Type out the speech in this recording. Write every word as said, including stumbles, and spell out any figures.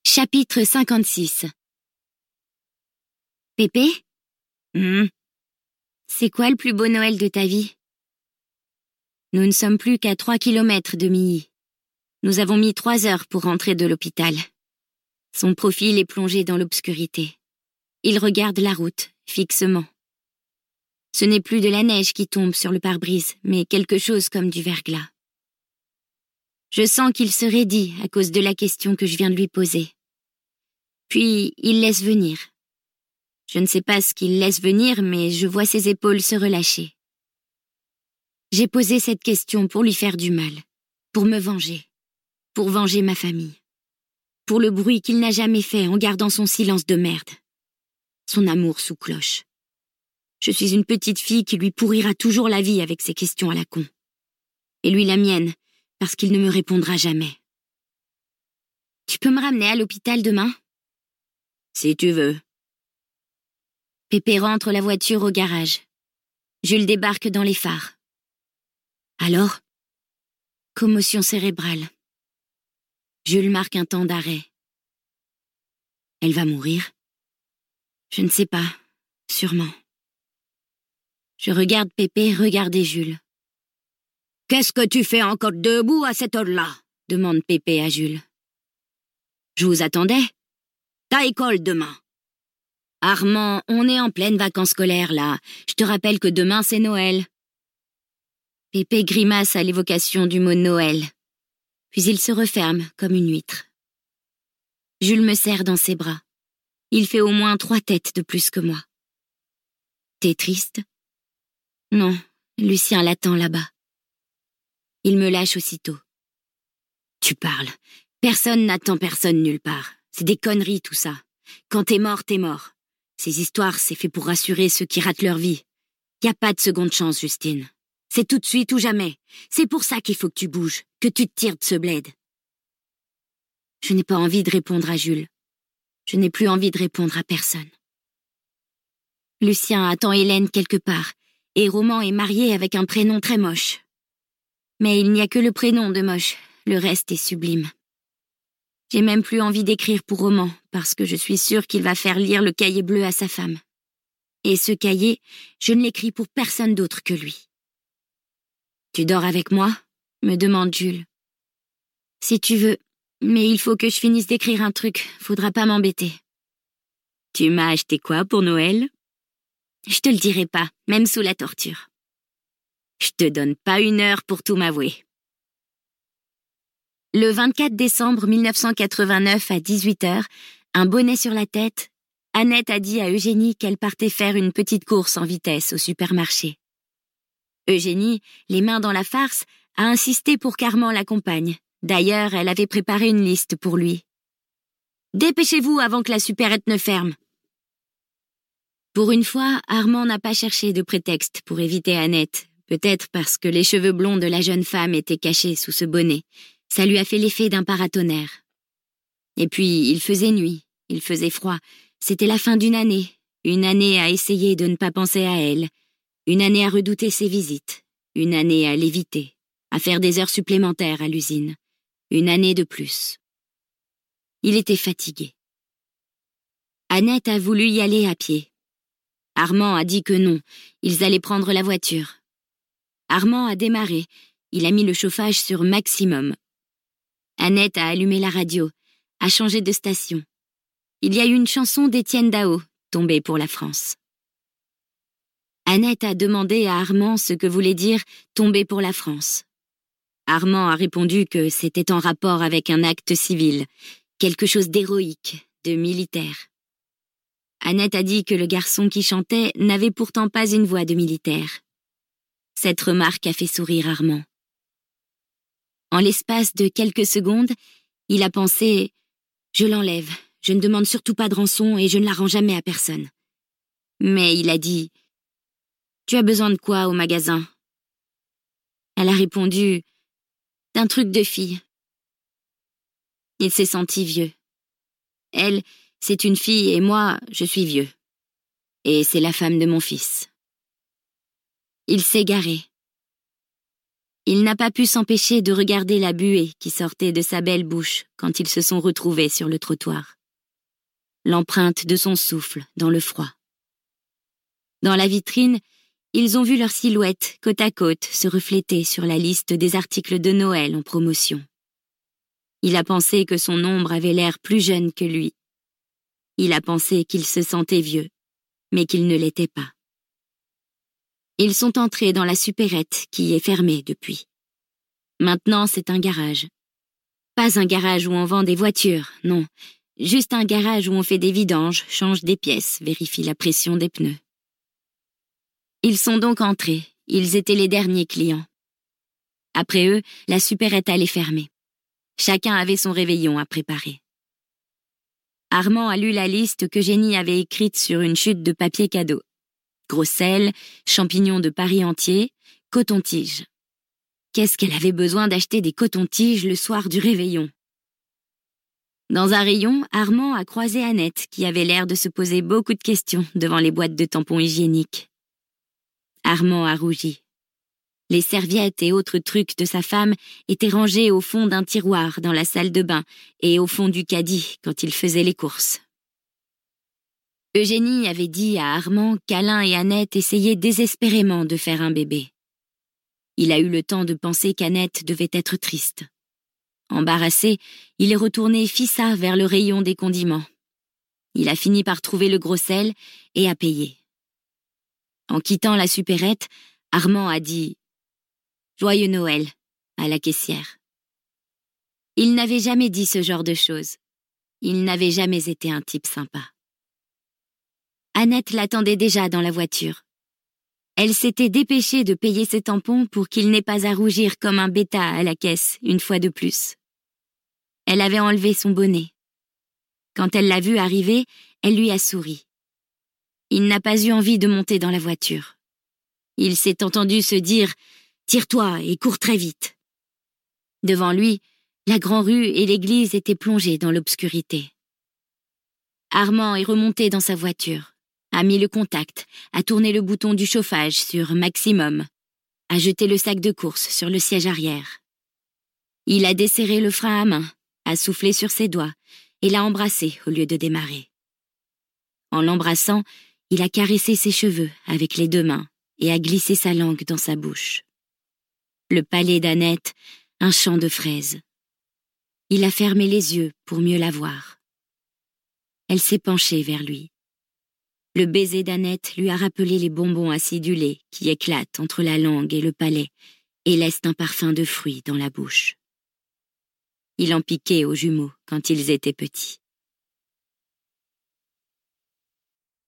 Chapitre cinquante-six. Pépé? Hum, C'est quoi le plus beau Noël de ta vie? Nous ne sommes plus qu'à trois kilomètres de Milly. Nous avons mis trois heures pour rentrer de l'hôpital. Son profil est plongé dans l'obscurité. Il regarde la route, fixement. Ce n'est plus de la neige qui tombe sur le pare-brise, mais quelque chose comme du verglas. Je sens qu'il se raidit à cause de la question que je viens de lui poser. Puis, il laisse venir. Je ne sais pas ce qu'il laisse venir, mais je vois ses épaules se relâcher. J'ai posé cette question pour lui faire du mal, pour me venger, pour venger ma famille, pour le bruit qu'il n'a jamais fait en gardant son silence de merde, son amour sous cloche. Je suis une petite fille qui lui pourrira toujours la vie avec ses questions à la con. Et lui la mienne, parce qu'il ne me répondra jamais. Tu peux me ramener à l'hôpital demain? si tu veux. Pépé rentre la voiture au garage. Jules débarque dans les phares. Alors? Commotion cérébrale. Jules marque un temps d'arrêt. Elle va mourir? Je ne sais pas. Sûrement. Je regarde Pépé regarder Jules. « Qu'est-ce que tu fais encore debout à cette heure-là » demande Pépé à Jules. « Je vous attendais. T'as école demain. » « Armand, on est en pleine vacances scolaires, là. Je te rappelle que demain, c'est Noël. » Pépé grimace à l'évocation du mot Noël. Puis il se referme comme une huître. Jules me serre dans ses bras. Il fait au moins trois têtes de plus que moi. « T'es triste ?»« Non, Lucien l'attend là-bas. » Il me lâche aussitôt. « Tu parles. Personne n'attend personne nulle part. C'est des conneries tout ça. Quand t'es mort, t'es mort. Ces histoires, c'est fait pour rassurer ceux qui ratent leur vie. Y a pas de seconde chance, Justine. C'est tout de suite ou jamais. C'est pour ça qu'il faut que tu bouges, que tu te tires de ce bled. » Je n'ai pas envie de répondre à Jules. Je n'ai plus envie de répondre à personne. Lucien attend Hélène quelque part, et Roman est marié avec un prénom très moche. Mais il n'y a que le prénom de moche, le reste est sublime. J'ai même plus envie d'écrire pour Roman, parce que je suis sûre qu'il va faire lire le cahier bleu à sa femme. Et ce cahier, je ne l'écris pour personne d'autre que lui. « Tu dors avec moi ?» me demande Jules. « Si tu veux, mais il faut que je finisse d'écrire un truc, faudra pas m'embêter. »« Tu m'as acheté quoi pour Noël ?»« Je te le dirai pas, même sous la torture. »« Je te donne pas une heure pour tout m'avouer. » Le vingt-quatre décembre mille neuf cent quatre-vingt-neuf à dix-huit heures, un bonnet sur la tête, Annette a dit à Eugénie qu'elle partait faire une petite course en vitesse au supermarché. Eugénie, les mains dans la farce, a insisté pour qu'Armand l'accompagne. D'ailleurs, elle avait préparé une liste pour lui. « Dépêchez-vous avant que la supérette ne ferme !» Pour une fois, Armand n'a pas cherché de prétexte pour éviter Annette, peut-être parce que les cheveux blonds de la jeune femme étaient cachés sous ce bonnet. Ça lui a fait l'effet d'un paratonnerre. Et puis, il faisait nuit, il faisait froid. C'était la fin d'une année, une année à essayer de ne pas penser à elle, une année à redouter ses visites, une année à l'éviter, à faire des heures supplémentaires à l'usine, une année de plus. Il était fatigué. Annette a voulu y aller à pied. Armand a dit que non, ils allaient prendre la voiture. Armand a démarré, il a mis le chauffage sur maximum. Annette a allumé la radio, a changé de station. Il y a eu une chanson d'Étienne Dao, tombée pour la France. Annette a demandé à Armand ce que voulait dire « tomber pour la France ». Armand a répondu que c'était en rapport avec un acte civil, quelque chose d'héroïque, de militaire. Annette a dit que le garçon qui chantait n'avait pourtant pas une voix de militaire. Cette remarque a fait sourire Armand. En l'espace de quelques secondes, il a pensé « Je l'enlève, je ne demande surtout pas de rançon et je ne la rends jamais à personne. » Mais il a dit « Tu as besoin de quoi au magasin ?» Elle a répondu « D'un truc de fille. » Il s'est senti vieux. Elle, c'est une fille et moi, je suis vieux. Et c'est la femme de mon fils. Il s'est garé. Il n'a pas pu s'empêcher de regarder la buée qui sortait de sa belle bouche quand ils se sont retrouvés sur le trottoir. L'empreinte de son souffle dans le froid. Dans la vitrine, ils ont vu leurs silhouettes côte à côte se refléter sur la liste des articles de Noël en promotion. Il a pensé que son ombre avait l'air plus jeune que lui. Il a pensé qu'il se sentait vieux, mais qu'il ne l'était pas. Ils sont entrés dans la supérette qui est fermée depuis. Maintenant, c'est un garage. Pas un garage où on vend des voitures, non. Juste un garage où on fait des vidanges, change des pièces, vérifie la pression des pneus. Ils sont donc entrés. Ils étaient les derniers clients. Après eux, la supérette allait fermer. Chacun avait son réveillon à préparer. Armand a lu la liste qu'Eugénie avait écrite sur une chute de papier cadeau. Gros sel, champignons de Paris entier, coton-tige. Qu'est-ce qu'elle avait besoin d'acheter des cotons-tiges le soir du réveillon? Dans un rayon, Armand a croisé Annette qui avait l'air de se poser beaucoup de questions devant les boîtes de tampons hygiéniques. Armand a rougi. Les serviettes et autres trucs de sa femme étaient rangés au fond d'un tiroir dans la salle de bain et au fond du caddie quand il faisait les courses. Eugénie avait dit à Armand qu'Alain et Annette essayaient désespérément de faire un bébé. Il a eu le temps de penser qu'Annette devait être triste. Embarrassé, il est retourné fissa vers le rayon des condiments. Il a fini par trouver le gros sel et a payé. En quittant la supérette, Armand a dit « Joyeux Noël » à la caissière. Il n'avait jamais dit ce genre de choses. Il n'avait jamais été un type sympa. Annette l'attendait déjà dans la voiture. Elle s'était dépêchée de payer ses tampons pour qu'il n'ait pas à rougir comme un bêta à la caisse, une fois de plus. Elle avait enlevé son bonnet. Quand elle l'a vu arriver, elle lui a souri. Il n'a pas eu envie de monter dans la voiture. Il s'est entendu se dire « Tire-toi et cours très vite ». Devant lui, la grande rue et l'église étaient plongées dans l'obscurité. Armand est remonté dans sa voiture, a mis le contact, a tourné le bouton du chauffage sur maximum, a jeté le sac de course sur le siège arrière. Il a desserré le frein à main, a soufflé sur ses doigts et l'a embrassé au lieu de démarrer. En l'embrassant, il a caressé ses cheveux avec les deux mains et a glissé sa langue dans sa bouche. Le palais d'Annette, un champ de fraises. Il a fermé les yeux pour mieux la voir. Elle s'est penchée vers lui. Le baiser d'Annette lui a rappelé les bonbons acidulés qui éclatent entre la langue et le palais et laissent un parfum de fruits dans la bouche. Il en piquait aux jumeaux quand ils étaient petits.